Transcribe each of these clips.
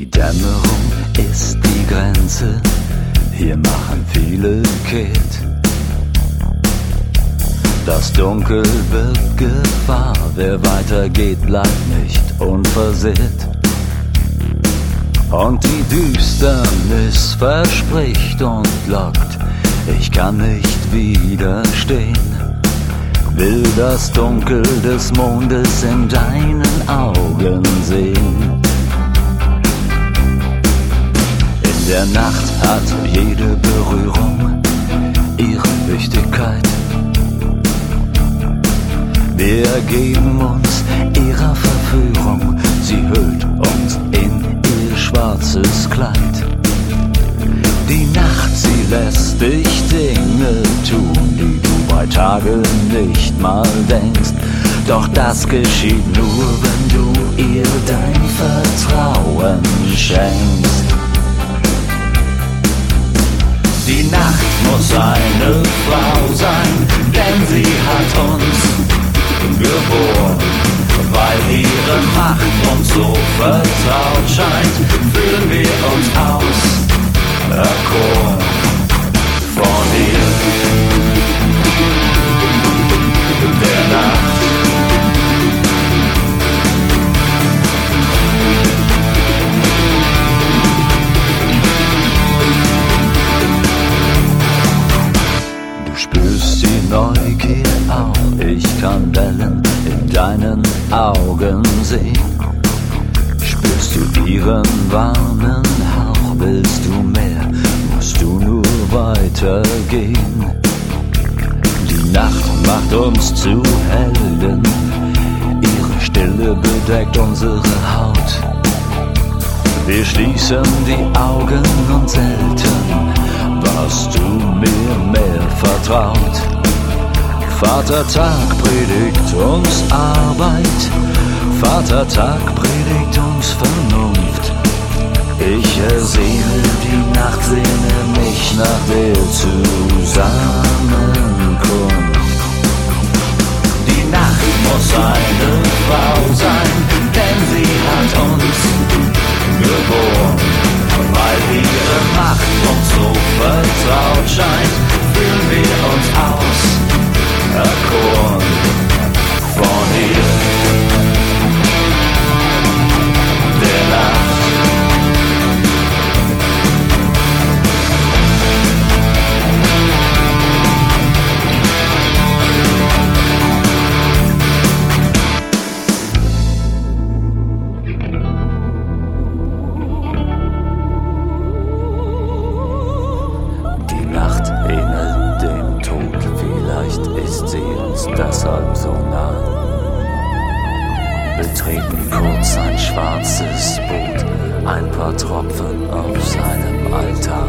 Die Dämmerung ist die Grenze, hier machen viele kehrt. Das Dunkel birgt Gefahr, wer weitergeht, bleibt nicht unversehrt. Und die Düsternis verspricht und lockt, ich kann nicht widerstehen. Will das Dunkel des Mondes in deinen Augen sehen. In der Nacht hat jede Berührung ihre Wichtigkeit. Wir ergeben uns ihrer Verführung, sie hüllt uns in ihr schwarzes Kleid. Die Nacht, sie lässt dich Dinge tun, die du bei Tage nicht mal denkst. Doch das geschieht nur, wenn du ihr dein Vertrauen schenkst. Die Nacht muss eine Frau sein, denn sie hat uns geboren. Weil ihre Macht uns so vertraut scheint, fühlen wir uns auserkoren von ihr, der Nacht. Du spürst die Neugier auch, ich kann Wellen in deinen Augen sehen. Spürst du ihren warmen Hauch, willst du mehr, musst du nur weitergehen. Die Nacht macht uns zu Helden, ihre Stille bedeckt unsere Haut. Wir schließen die Augen und selten warst du mir mehr vertraut. Vatertag predigt uns Arbeit, Vatertag predigt uns Vernunft. Ich ersehne die Nacht, sehne mich nach der Zusammenkunft. Die Nacht muss eine Frau sein, denn sie hat uns geboren. Weil ihre Macht uns so vertraut scheint, fühlen wir uns auserkoren von ihr, der Nacht. Deshalb so nah. Betreten kurz ein schwarzes Boot, ein paar Tropfen auf seinem Altar.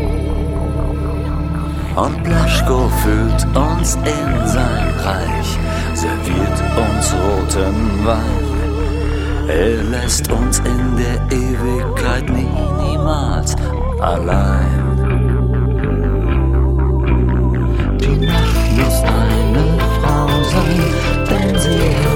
Und Blaschko führt uns in sein Reich, serviert uns roten Wein. Er lässt uns in der Ewigkeit niemals allein. Die Nacht muss eine Frau sein, denn sie